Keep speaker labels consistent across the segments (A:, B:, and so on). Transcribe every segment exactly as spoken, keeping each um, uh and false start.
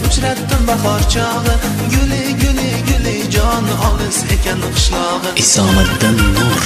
A: uchratdim bahor chog'i, guli guli guli jon olis ekan qishlog'i.
B: Isomiddin Nur.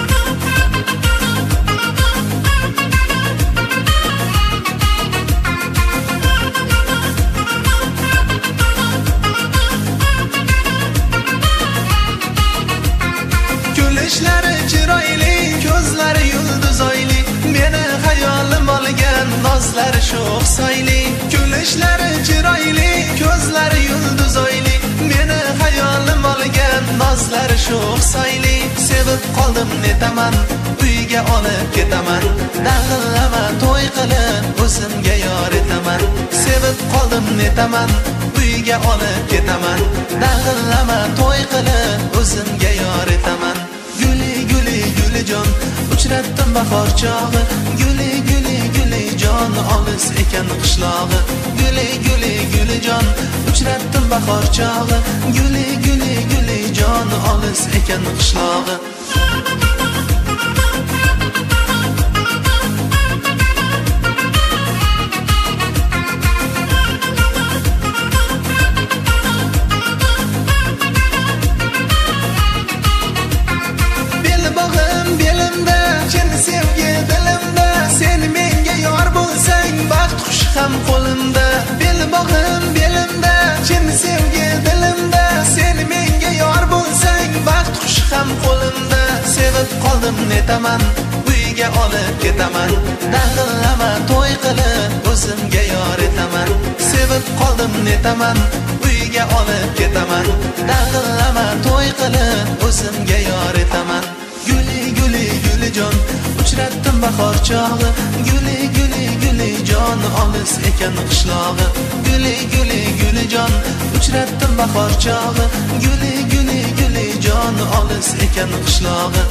A: Kulishlari chiroyli, ko'zlari yulduz oyli, meni xayolim olgan nozlari sho'x soyli. Kulishlari chiroyli, ko'zlari yulduz oyli, meni xayolim olgan nozlari sho'x soyli. Sevib qoldim netaman, uyga olib ketaman, dag'illama to'y qilib o'zimga yor etaman. Sevib qoldim netaman, uyga olib ketaman, dag'illama to'y qilib o'zimga yor etaman. Guli guli guli jon uchratdim bahor chog'i, guli guli guli jon olis ekan qishlog'i. Guli guli guli jon uchratdim bahor chog'i, guli guli guli jon olis ekan qishlog'i. Ham qo'limda, bel bog'im belimda, chin sevgi dilimda. Sen menga yor bo'lsang, baxt qushi ham qo'limda. Sevib qoldim netaman, uyga olib ketaman, dag'illama to'y qilib o'zimga yor etaman. Sevib qoldim netaman, uyga olib ketaman, dag'illama to'y qilib o'zimga yor etaman. Guli guli guli jon uchratdim bahor chog'i, guli guli guli jon olis ekan qishlog'i. Guli guli guli jon uchratdim bahor chog'i, guli guli guli jon olis ekan qishlog'i.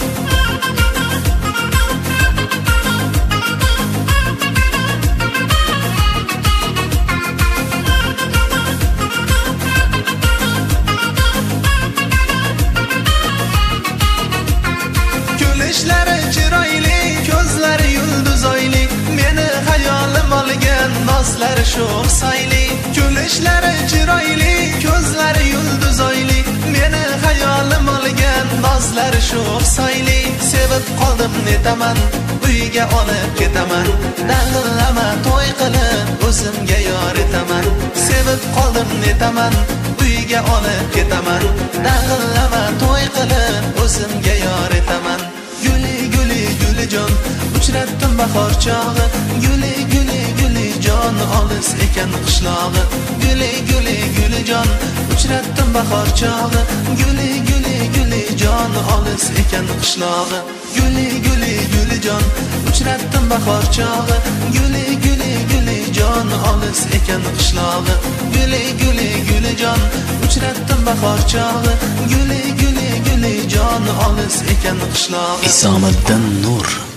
A: Kulishlari chiroyli, ko'zlari yulduz oyli, meni xayolim olgan nozlari sho'x soyli. Kulishlari chiroyli, ko'zlari yulduz oyli, meni xayolim olgan nozlari sho'x soyli. Sevib qoldim netaman, uyga olib ketaman, dag'illama to'y qilib o'zimga yor etaman. Sevib qoldim netaman, uyga olib ketaman, dag'illama to'y qilib o'zimga yor etaman. Guli guli guli jon uchratdim bahor chog'i, guli guli guli jon olis ekan qishlog'i. Guli guli guli jon uchratdim bahor chog'i, guli guli guli jon olis ekan qishlog'i. Guli guli guli jon uchratdim bahor chog'i, guli guli guli jon olis ekan qishlog'i. Guli guli guli jon uchratdim bahor chog'i, guli guli guli jon olis ekan qishlog'i.
B: Isomiddin Nur.